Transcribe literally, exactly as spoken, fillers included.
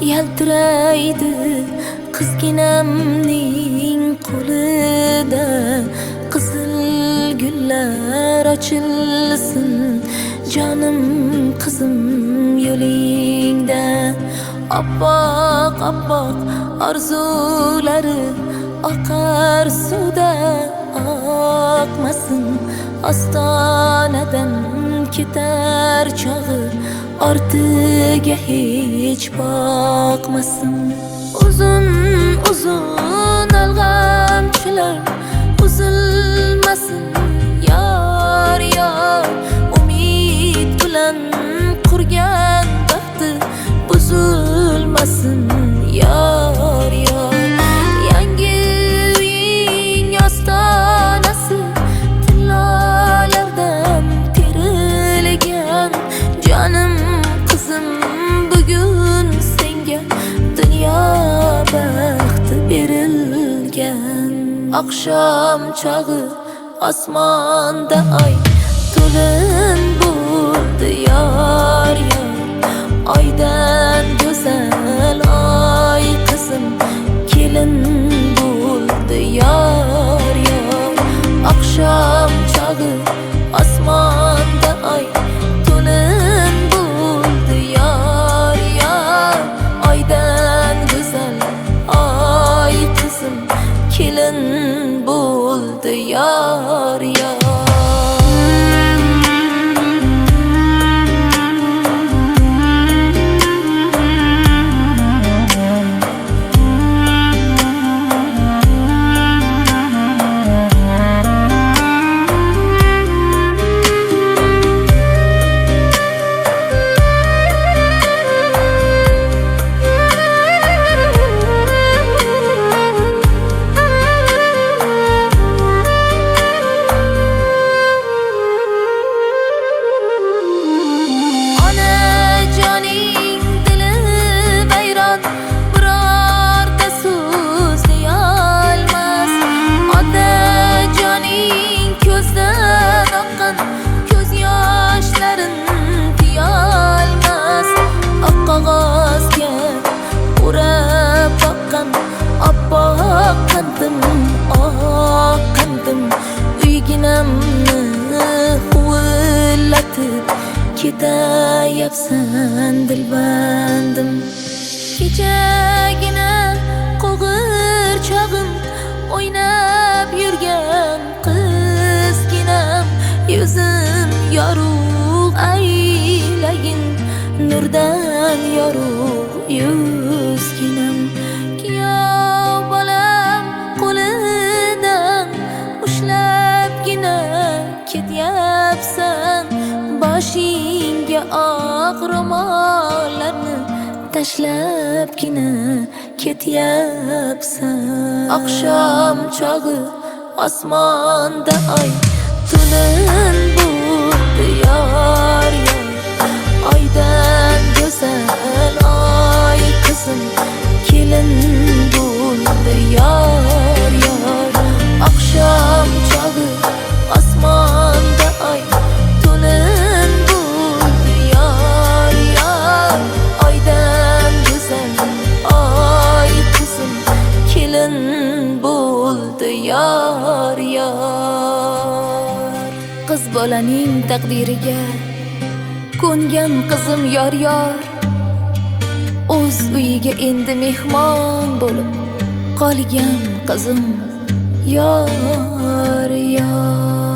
yaltiraydi qizginamning qo'lida. Qizil gullar ochilsin jonim qizim yo'lingda. Oppoq oppoq orzulari oqar suvda oqmasin. Ostonadan ketar chog'i ortiga hech boqmasin. Uzun uzun alg'amchilar uzilmasin yor yor. Umid bilan qurgan baxti buzilmasin yor yor. Yangi uying ostonasi tillolardan terilgan. Jonim qizim bugun senga dunyo baxti berilgan. Oqshom chog'i osmonda oy to'lin bo'ldi yor yor. Oydan go'zal oy qizim kelin bo'ldi yor yor. Oqshom chog'i osmonda oy to'lin bo'ldi yor yor. Oydan go'zal oy qizim kelin bo'ldi yor yor. Ketayapsan dilbandim. Kechagina qo'g'irchog'im o'ynab yurgan qizginam. Yuzim yorug' aylagin nurdan yorug' yuzginam. Kuyov bolam qo'lidan ushlabgina ketyapsan. Boshingga oq ro'mollarni tashlabgina ketyapsan. Oqshom chog'i osmonda oy to'lin bo'ldi yor yor. Oydan go'zal oy qizim kelin bo'ldi yor yor. Oqshom chog'i osmonda oy to'lin bo'ldi yor yor. Oydan go'zal oy qizim kelin bo'ldi yor yor. Qiz bolaning taqdiriga ko'ngan qizim yor yor. O'z uyiga endi mehmon bo'lib qolgan qizim yor yor.